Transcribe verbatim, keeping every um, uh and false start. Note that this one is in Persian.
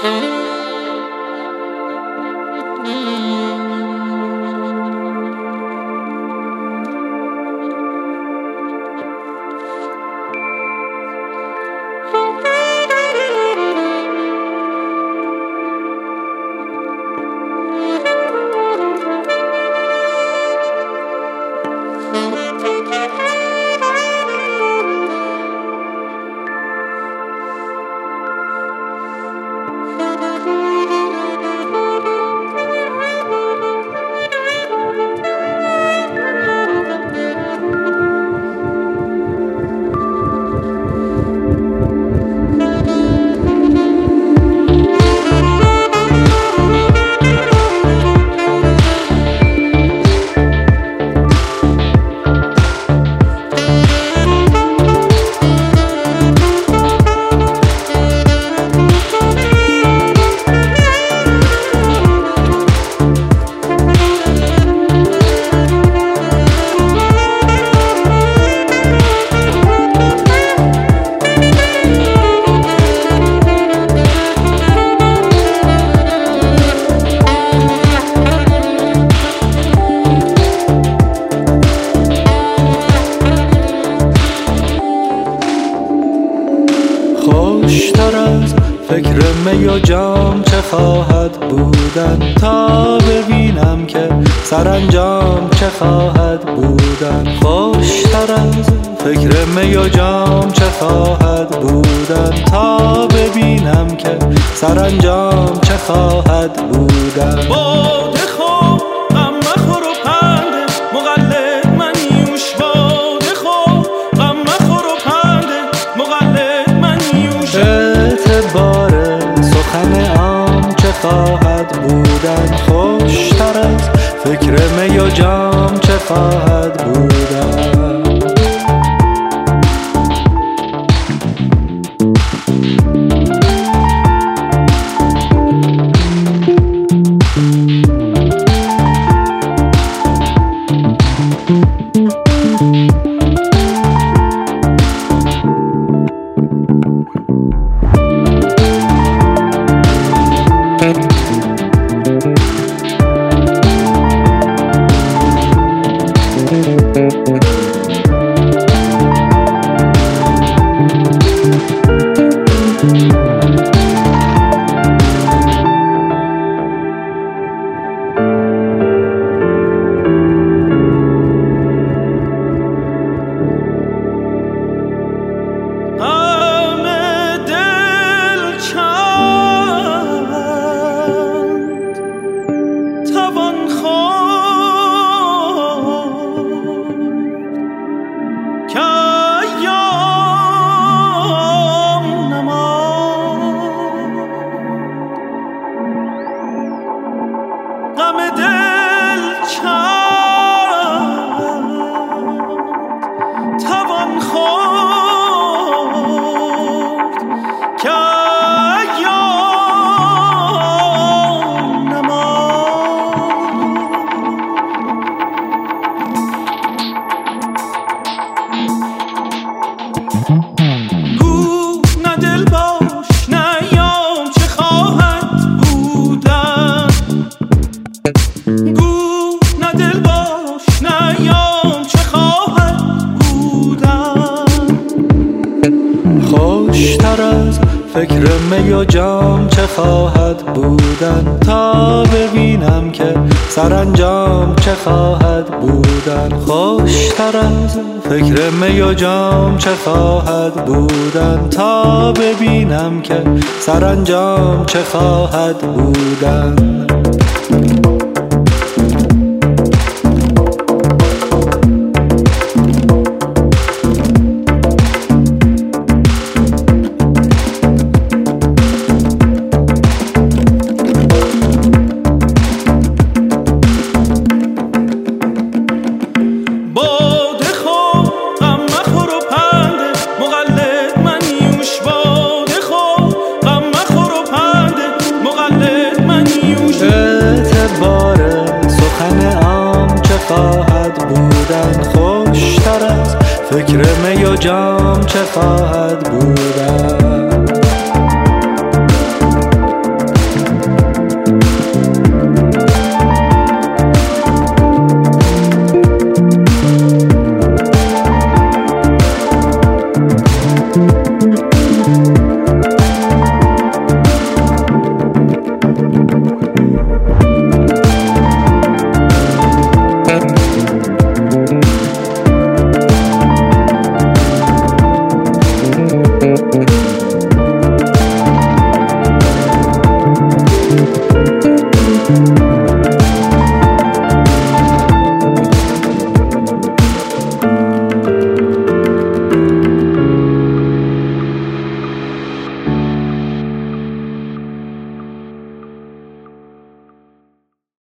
خوشتر از فکر می و جام چه خواهد بودن، تا ببینم که سرانجام چه خواهد بودن. خوشتر از فکر می و جام چه خواهد بودن، تا ببینم که سرانجام چه خواهد بودن. باده خو غم مخور و پنده مقلد من نیوش، باده خو غم مخور و پنده مقلد من نیوش. اعتبار سخن عام چه خواهد بودن، خوشتر از فکر می و جام چه خواهد بودن. گو نه دل باش نه ایام چه خواهد بودن، گو نه دل باش نه ایام چه خواهد بودن. خوشتر از فکر می و جام چه خواهد بودن، تا ببینم که سرانجام چه خواهد بودن. خوشتر از فکر می و جام چه خواهد بودن، تا ببینم که سرانجام چه خواهد بودن. اعتبار سخن عام چه خواهد بودن، خوشتر از فکر می و جام چه خواهد بودن.